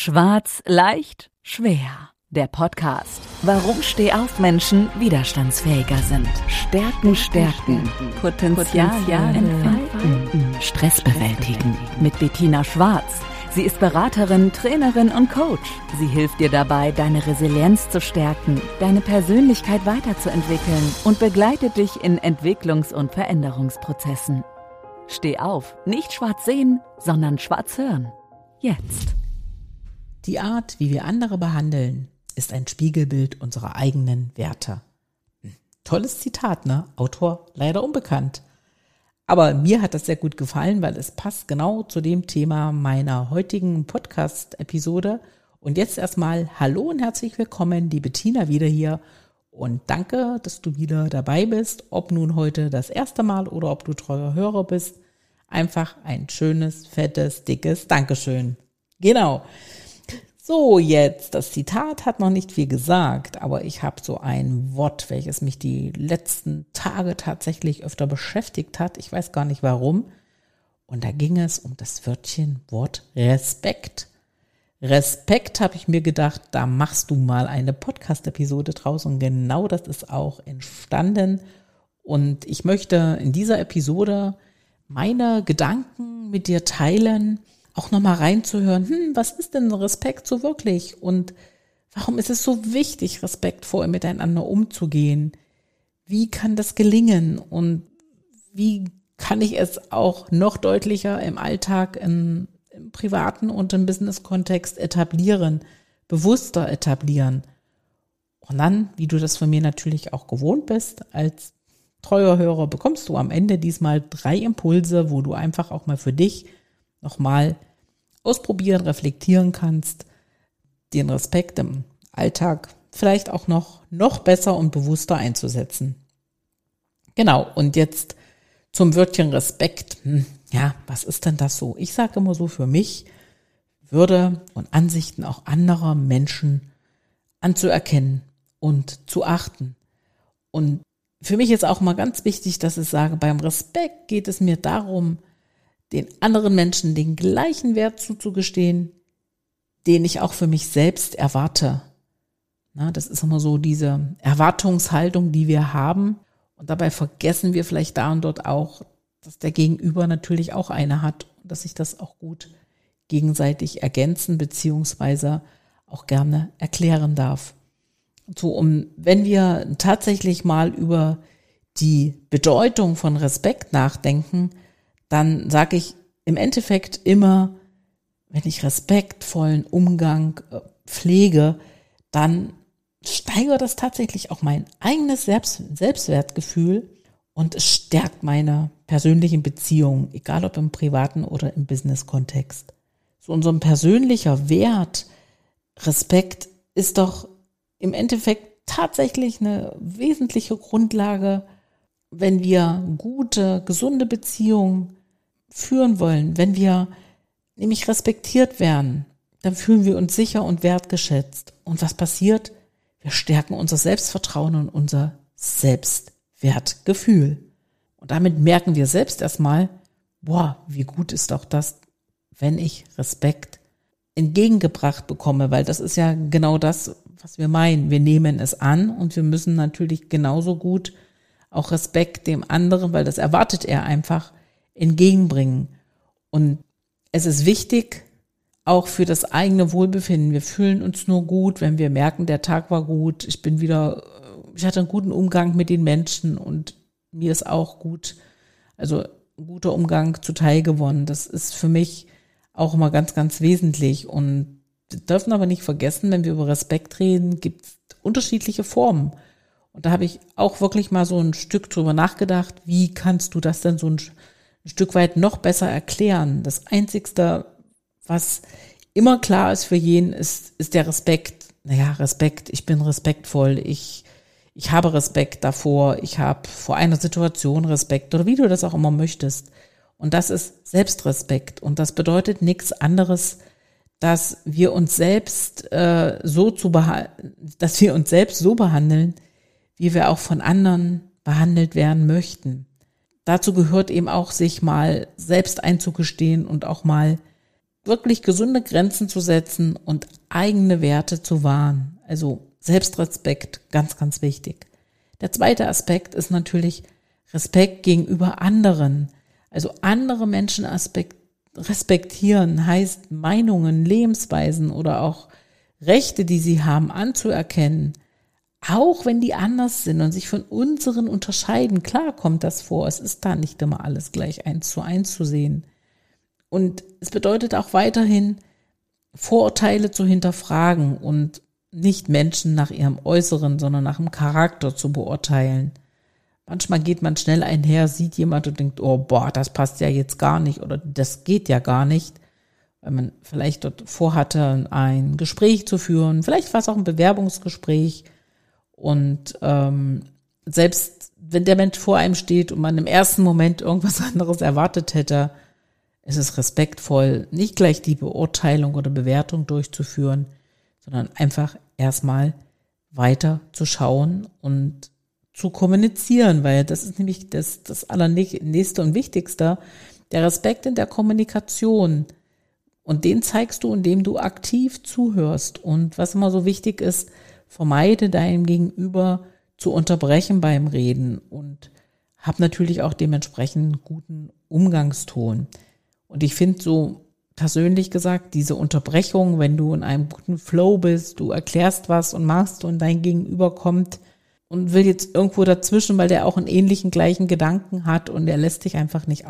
Schwarz, leicht, schwer. Der Podcast. Warum Stehaufmenschen widerstandsfähiger sind. Stärken. Potenzial entfalten. Stress bewältigen. Mit Bettina Schwarz. Sie ist Beraterin, Trainerin und Coach. Sie hilft dir dabei, deine Resilienz zu stärken, deine Persönlichkeit weiterzuentwickeln und begleitet dich in Entwicklungs- und Veränderungsprozessen. Steh auf, nicht schwarz sehen, sondern schwarz hören. Jetzt. Die Art, wie wir andere behandeln, ist ein Spiegelbild unserer eigenen Werte. Tolles Zitat, ne? Autor leider unbekannt. Aber mir hat das sehr gut gefallen, weil es passt genau zu dem Thema meiner heutigen Podcast-Episode. Und jetzt erstmal hallo und herzlich willkommen, die Bettina wieder hier. Und danke, dass du wieder dabei bist, ob nun heute das erste Mal oder ob du treuer Hörer bist. Einfach ein schönes, fettes, dickes Dankeschön. Genau. So, jetzt, das Zitat hat noch nicht viel gesagt, aber ich habe so ein Wort, welches mich die letzten Tage tatsächlich öfter beschäftigt hat. Ich weiß gar nicht warum. Und da ging es um das Wort Respekt. Respekt, habe ich mir gedacht, da machst du mal eine Podcast-Episode draus und genau das ist auch entstanden. Und ich möchte in dieser Episode meine Gedanken mit dir teilen, auch nochmal reinzuhören, was ist denn Respekt so wirklich und warum ist es so wichtig, respektvoll miteinander umzugehen? Wie kann das gelingen und wie kann ich es auch noch deutlicher im Alltag, im privaten und im Business-Kontext etablieren, bewusster etablieren? Und dann, wie du das von mir natürlich auch gewohnt bist, als treuer Hörer bekommst du am Ende diesmal 3 Impulse, wo du einfach auch mal für dich nochmal ausprobieren, reflektieren kannst, den Respekt im Alltag vielleicht auch noch besser und bewusster einzusetzen. Genau, und jetzt zum Wörtchen Respekt. Ja, was ist denn das so? Ich sage immer so für mich, Würde und Ansichten auch anderer Menschen anzuerkennen und zu achten. Und für mich ist auch mal ganz wichtig, dass ich sage, beim Respekt geht es mir darum, den anderen Menschen den gleichen Wert zuzugestehen, den ich auch für mich selbst erwarte. Na, das ist immer so diese Erwartungshaltung, die wir haben. Und dabei vergessen wir vielleicht da und dort auch, dass der Gegenüber natürlich auch eine hat und dass sich das auch gut gegenseitig ergänzen beziehungsweise auch gerne erklären darf. So, wenn wir tatsächlich mal über die Bedeutung von Respekt nachdenken, dann sage ich im Endeffekt immer, wenn ich respektvollen Umgang pflege, dann steigert das tatsächlich auch mein eigenes Selbstwertgefühl und es stärkt meine persönlichen Beziehungen, egal ob im privaten oder im Business-Kontext. So unser persönlicher Wert, Respekt, ist doch im Endeffekt tatsächlich eine wesentliche Grundlage, wenn wir gute, gesunde Beziehungen führen wollen, wenn wir nämlich respektiert werden, dann fühlen wir uns sicher und wertgeschätzt. Und was passiert? Wir stärken unser Selbstvertrauen und unser Selbstwertgefühl. Und damit merken wir selbst erstmal, wie gut ist doch das, wenn ich Respekt entgegengebracht bekomme, weil das ist ja genau das, was wir meinen. Wir nehmen es an und wir müssen natürlich genauso gut auch Respekt dem anderen, weil das erwartet er einfach, entgegenbringen. Und es ist wichtig, auch für das eigene Wohlbefinden. Wir fühlen uns nur gut, wenn wir merken, der Tag war gut, ich hatte einen guten Umgang mit den Menschen und mir ist auch gut, also ein guter Umgang zuteil gewonnen. Das ist für mich auch immer ganz, ganz wesentlich. Und wir dürfen aber nicht vergessen, wenn wir über Respekt reden, gibt es unterschiedliche Formen. Und da habe ich auch wirklich mal so ein Stück drüber nachgedacht, wie kannst du das denn so ein Stück weit noch besser erklären. Das Einzigste, was immer klar ist für jeden, ist der Respekt. Naja, Respekt, ich bin respektvoll, ich habe Respekt davor, ich habe vor einer Situation Respekt oder wie du das auch immer möchtest. Und das ist Selbstrespekt und das bedeutet nichts anderes, dass wir uns selbst so behandeln, wie wir auch von anderen behandelt werden möchten. Dazu gehört eben auch, sich mal selbst einzugestehen und auch mal wirklich gesunde Grenzen zu setzen und eigene Werte zu wahren. Also Selbstrespekt, ganz, ganz wichtig. Der zweite Aspekt ist natürlich Respekt gegenüber anderen. Also andere Menschen respektieren heißt Meinungen, Lebensweisen oder auch Rechte, die sie haben, anzuerkennen. Auch wenn die anders sind und sich von unseren unterscheiden. Klar kommt das vor. Es ist da nicht immer alles gleich 1:1 zu sehen. Und es bedeutet auch weiterhin, Vorurteile zu hinterfragen und nicht Menschen nach ihrem Äußeren, sondern nach dem Charakter zu beurteilen. Manchmal geht man schnell einher, sieht jemand und denkt, oh boah, das passt ja jetzt gar nicht oder das geht ja gar nicht, weil man vielleicht dort vorhatte, ein Gespräch zu führen, vielleicht war es auch ein Bewerbungsgespräch und selbst wenn der Mensch vor einem steht und man im ersten Moment irgendwas anderes erwartet hätte, ist es respektvoll, nicht gleich die Beurteilung oder Bewertung durchzuführen, sondern einfach erstmal weiter zu schauen und zu kommunizieren, weil das ist nämlich das Allernächste und Wichtigste, der Respekt in der Kommunikation. Und den zeigst du, indem du aktiv zuhörst. Und was immer so wichtig ist, vermeide deinem Gegenüber zu unterbrechen beim Reden und hab natürlich auch dementsprechend guten Umgangston. Und ich finde so persönlich gesagt, diese Unterbrechung, wenn du in einem guten Flow bist, du erklärst was und machst und dein Gegenüber kommt und will jetzt irgendwo dazwischen, weil der auch einen ähnlichen, gleichen Gedanken hat und der lässt dich einfach nicht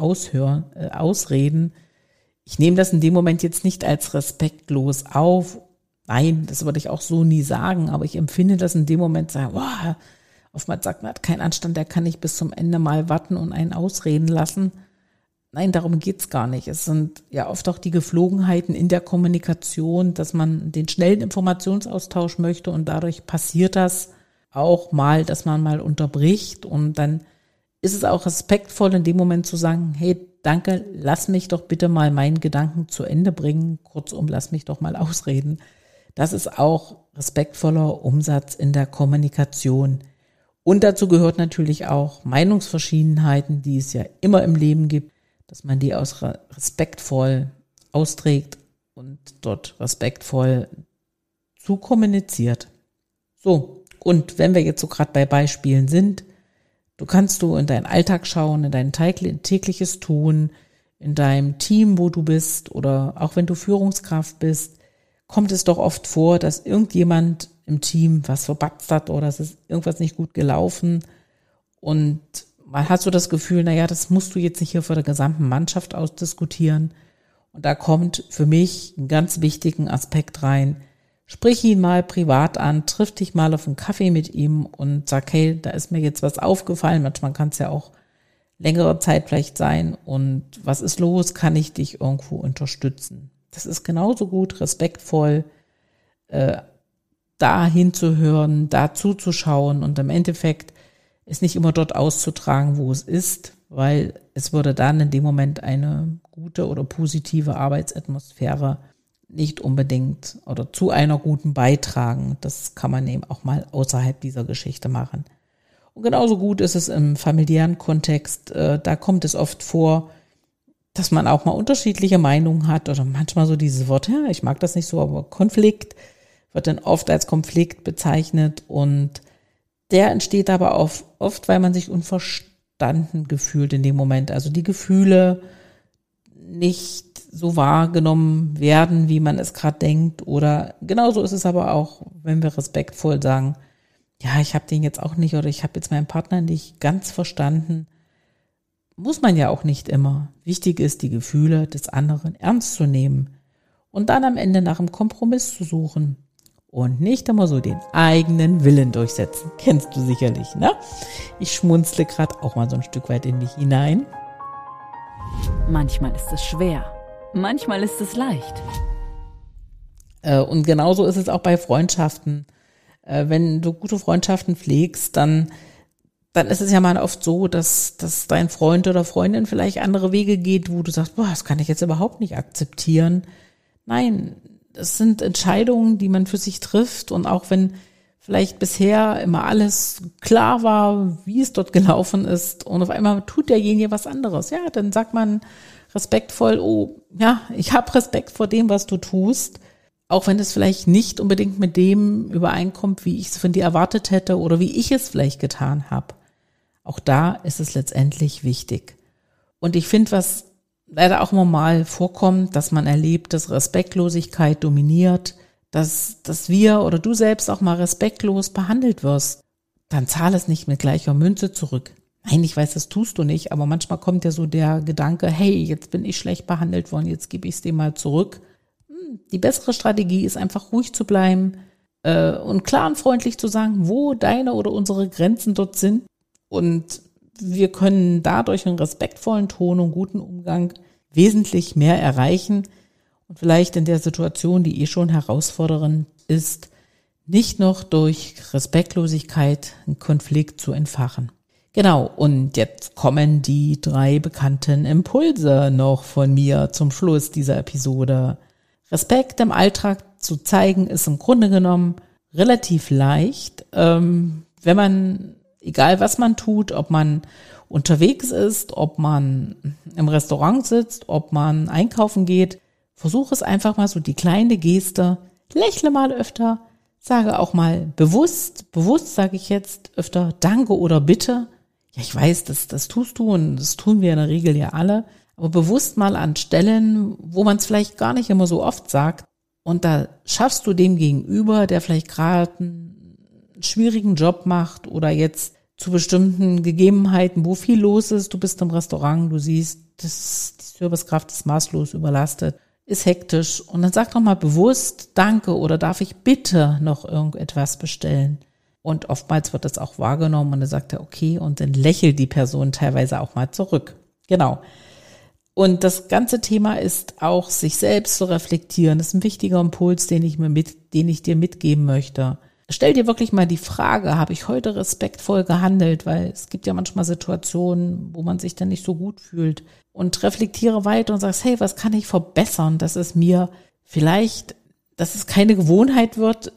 ausreden. Ich nehme das in dem Moment jetzt nicht als respektlos auf. Nein, das würde ich auch so nie sagen, aber ich empfinde das in dem Moment, sagen, boah, oftmals sagt man, hat keinen Anstand, der kann nicht bis zum Ende mal warten und einen ausreden lassen. Nein, darum geht's gar nicht. Es sind ja oft auch die Geflogenheiten in der Kommunikation, dass man den schnellen Informationsaustausch möchte und dadurch passiert das auch mal, dass man mal unterbricht und dann ist es auch respektvoll in dem Moment zu sagen, hey, danke, lass mich doch bitte mal meinen Gedanken zu Ende bringen, kurzum, lass mich doch mal ausreden. Das ist auch respektvoller Umsatz in der Kommunikation. Und dazu gehört natürlich auch Meinungsverschiedenheiten, die es ja immer im Leben gibt, dass man die respektvoll austrägt und dort respektvoll zu kommuniziert. So, und wenn wir jetzt so gerade bei Beispielen sind, kannst du in deinen Alltag schauen, in dein tägliches Tun, in deinem Team, wo du bist oder auch wenn du Führungskraft bist, kommt es doch oft vor, dass irgendjemand im Team was verpatzt hat oder es ist irgendwas nicht gut gelaufen und man hat so das Gefühl, naja, das musst du jetzt nicht hier vor der gesamten Mannschaft ausdiskutieren. Und da kommt für mich einen ganz wichtigen Aspekt rein. Sprich ihn mal privat an, triff dich mal auf einen Kaffee mit ihm und sag, hey, da ist mir jetzt was aufgefallen. Manchmal kann es ja auch längere Zeit vielleicht sein. Und was ist los? Kann ich dich irgendwo unterstützen? Das ist genauso gut, respektvoll, da hinzuhören, da zuzuschauen und im Endeffekt ist nicht immer dort auszutragen, wo es ist, weil es würde dann in dem Moment eine gute oder positive Arbeitsatmosphäre nicht unbedingt oder zu einer guten beitragen. Das kann man eben auch mal außerhalb dieser Geschichte machen. Und genauso gut ist es im familiären Kontext. Da kommt es oft vor, dass man auch mal unterschiedliche Meinungen hat oder manchmal so dieses Wort, ja, ich mag das nicht so, aber Konflikt wird dann oft als Konflikt bezeichnet und der entsteht aber oft, weil man sich unverstanden gefühlt in dem Moment. Also die Gefühle nicht so wahrgenommen werden, wie man es gerade denkt. Oder genauso ist es aber auch, wenn wir respektvoll sagen, ja, ich habe den jetzt auch nicht oder ich habe jetzt meinen Partner nicht ganz verstanden. Muss man ja auch nicht immer. Wichtig ist, die Gefühle des anderen ernst zu nehmen und dann am Ende nach einem Kompromiss zu suchen. Und nicht immer so den eigenen Willen durchsetzen. Kennst du sicherlich, ne? Ich schmunzle gerade auch mal so ein Stück weit in mich hinein. Manchmal ist es schwer, manchmal ist es leicht. Und genauso ist es auch bei Freundschaften. Wenn du gute Freundschaften pflegst, dann ist es ja mal oft so, dass dein Freund oder Freundin vielleicht andere Wege geht, wo du sagst, boah, das kann ich jetzt überhaupt nicht akzeptieren. Nein, es sind Entscheidungen, die man für sich trifft und auch wenn vielleicht bisher immer alles klar war, wie es dort gelaufen ist und auf einmal tut derjenige was anderes, ja, dann sagt man respektvoll, oh ja, ich habe Respekt vor dem, was du tust, auch wenn es vielleicht nicht unbedingt mit dem übereinkommt, wie ich es von dir erwartet hätte oder wie ich es vielleicht getan habe. Auch da ist es letztendlich wichtig. Und ich finde, was leider auch immer mal vorkommt, dass man erlebt, dass Respektlosigkeit dominiert, dass wir oder du selbst auch mal respektlos behandelt wirst, dann zahl es nicht mit gleicher Münze zurück. Nein, ich weiß, das tust du nicht, aber manchmal kommt ja so der Gedanke, hey, jetzt bin ich schlecht behandelt worden, jetzt gebe ich es dir mal zurück. Die bessere Strategie ist einfach ruhig zu bleiben und klar und freundlich zu sagen, wo deine oder unsere Grenzen dort sind. Und wir können dadurch einen respektvollen Ton und guten Umgang wesentlich mehr erreichen und vielleicht in der Situation, die schon herausfordernd ist, nicht noch durch Respektlosigkeit einen Konflikt zu entfachen. Genau, und jetzt kommen die 3 bekannten Impulse noch von mir zum Schluss dieser Episode. Respekt im Alltag zu zeigen ist im Grunde genommen relativ leicht, wenn man, egal was man tut, ob man unterwegs ist, ob man im Restaurant sitzt, ob man einkaufen geht, versuche es einfach mal so die kleine Geste, lächle mal öfter, sage auch mal bewusst sage ich jetzt öfter Danke oder Bitte. Ja, ich weiß, das tust du und das tun wir in der Regel ja alle, aber bewusst mal an Stellen, wo man es vielleicht gar nicht immer so oft sagt und da schaffst du dem Gegenüber, der vielleicht gerade einen schwierigen Job macht oder jetzt zu bestimmten Gegebenheiten, wo viel los ist, du bist im Restaurant, du siehst, die Servicekraft ist maßlos überlastet, ist hektisch und dann sag doch mal bewusst Danke oder darf ich bitte noch irgendetwas bestellen? Und oftmals wird das auch wahrgenommen und dann sagt er okay und dann lächelt die Person teilweise auch mal zurück. Genau. Und das ganze Thema ist auch, sich selbst zu reflektieren. Das ist ein wichtiger Impuls, den ich dir mitgeben möchte. Stell dir wirklich mal die Frage, habe ich heute respektvoll gehandelt? Weil es gibt ja manchmal Situationen, wo man sich dann nicht so gut fühlt. Und reflektiere weiter und sagst, hey, was kann ich verbessern, dass es mir vielleicht, dass es keine Gewohnheit wird,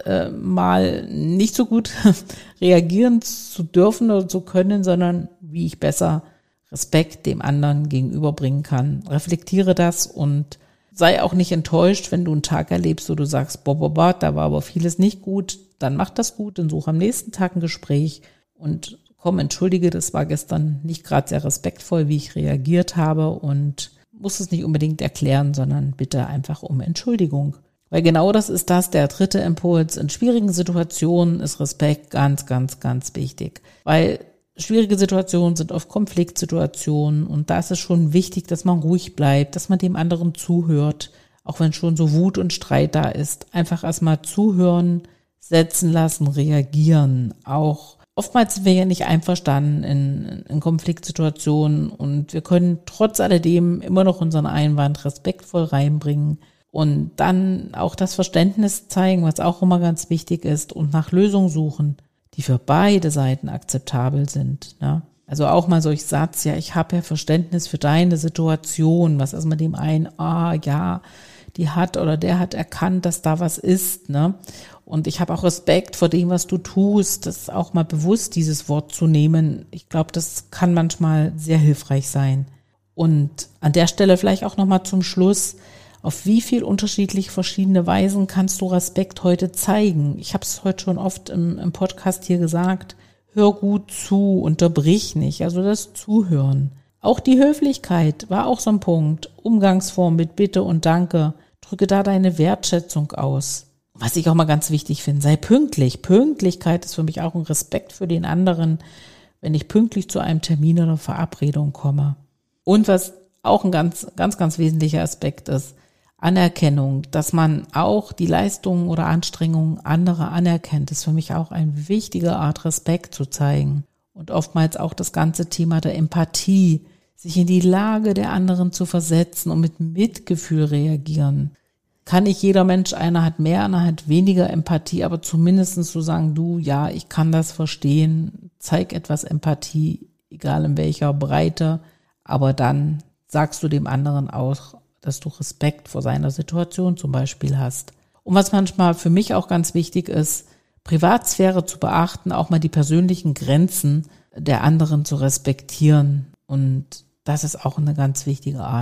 mal nicht so gut reagieren zu dürfen oder zu können, sondern wie ich besser Respekt dem anderen gegenüberbringen kann. Reflektiere das und sei auch nicht enttäuscht, wenn du einen Tag erlebst, wo du sagst, da war aber vieles nicht gut, dann mach das gut und such am nächsten Tag ein Gespräch und komm, entschuldige, das war gestern nicht gerade sehr respektvoll, wie ich reagiert habe und muss es nicht unbedingt erklären, sondern bitte einfach um Entschuldigung. Weil genau das ist der 3. Impuls. In schwierigen Situationen ist Respekt ganz, ganz, ganz wichtig. Weil schwierige Situationen sind oft Konfliktsituationen und da ist es schon wichtig, dass man ruhig bleibt, dass man dem anderen zuhört, auch wenn schon so Wut und Streit da ist. Einfach erstmal zuhören, setzen lassen, reagieren. Auch oftmals sind wir ja nicht einverstanden in Konfliktsituationen und wir können trotz alledem immer noch unseren Einwand respektvoll reinbringen und dann auch das Verständnis zeigen, was auch immer ganz wichtig ist und nach Lösungen suchen, die für beide Seiten akzeptabel sind. Ne? Also auch mal solch Satz, ja, ich habe ja Verständnis für deine Situation, was erstmal dem einen, ja, die hat oder der hat erkannt, dass da was ist, ne? Und ich habe auch Respekt vor dem, was du tust, das auch mal bewusst dieses Wort zu nehmen. Ich glaube, das kann manchmal sehr hilfreich sein. Und an der Stelle vielleicht auch nochmal zum Schluss, auf wie viel unterschiedlich verschiedene Weisen kannst du Respekt heute zeigen? Ich habe es heute schon oft im Podcast hier gesagt, hör gut zu, unterbrich nicht, also das Zuhören. Auch die Höflichkeit war auch so ein Punkt, Umgangsform mit Bitte und Danke, drücke da deine Wertschätzung aus. Was ich auch mal ganz wichtig finde, sei pünktlich. Pünktlichkeit ist für mich auch ein Respekt für den anderen, wenn ich pünktlich zu einem Termin oder Verabredung komme. Und was auch ein ganz, ganz, ganz wesentlicher Aspekt ist, Anerkennung, dass man auch die Leistungen oder Anstrengungen anderer anerkennt, ist für mich auch eine wichtige Art, Respekt zu zeigen. Und oftmals auch das ganze Thema der Empathie, sich in die Lage der anderen zu versetzen und mit Mitgefühl reagieren. Kann nicht jeder Mensch, einer hat mehr, einer hat weniger Empathie, aber zumindest zu sagen, du, ja, ich kann das verstehen, zeig etwas Empathie, egal in welcher Breite, aber dann sagst du dem anderen auch, dass du Respekt vor seiner Situation zum Beispiel hast. Und was manchmal für mich auch ganz wichtig ist, Privatsphäre zu beachten, auch mal die persönlichen Grenzen der anderen zu respektieren. Und das ist auch eine ganz wichtige Art,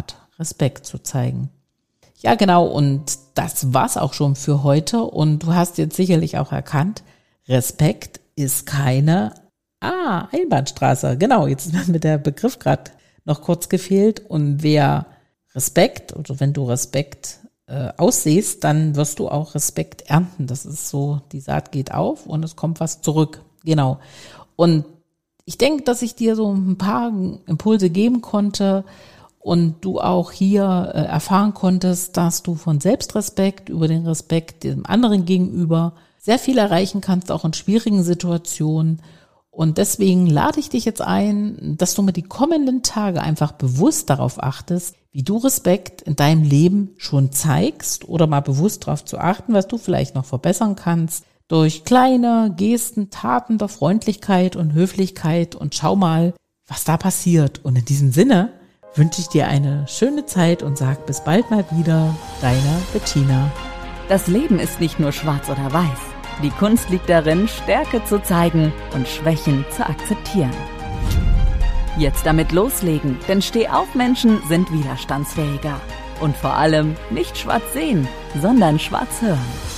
Respekt zu zeigen. Ja, genau, und das war's auch schon für heute. Und du hast jetzt sicherlich auch erkannt, Respekt ist keine Einbahnstraße. Genau, jetzt ist mir der Begriff gerade noch kurz gefehlt. Und wer Respekt, oder wenn du Respekt aussiehst, dann wirst du auch Respekt ernten. Das ist so, die Saat geht auf und es kommt was zurück. Genau. Und ich denke, dass ich dir so ein paar Impulse geben konnte und du auch hier erfahren konntest, dass du von Selbstrespekt über den Respekt dem anderen gegenüber sehr viel erreichen kannst, auch in schwierigen Situationen. Und deswegen lade ich dich jetzt ein, dass du mir die kommenden Tage einfach bewusst darauf achtest, wie du Respekt in deinem Leben schon zeigst oder mal bewusst darauf zu achten, was du vielleicht noch verbessern kannst, durch kleine Gesten, Taten der Freundlichkeit und Höflichkeit, und schau mal, was da passiert. Und in diesem Sinne wünsche ich dir eine schöne Zeit und sag bis bald mal wieder, deine Bettina. Das Leben ist nicht nur schwarz oder weiß. Die Kunst liegt darin, Stärke zu zeigen und Schwächen zu akzeptieren. Jetzt damit loslegen, denn Stehauf-Menschen sind widerstandsfähiger. Und vor allem nicht schwarz sehen, sondern schwarz hören.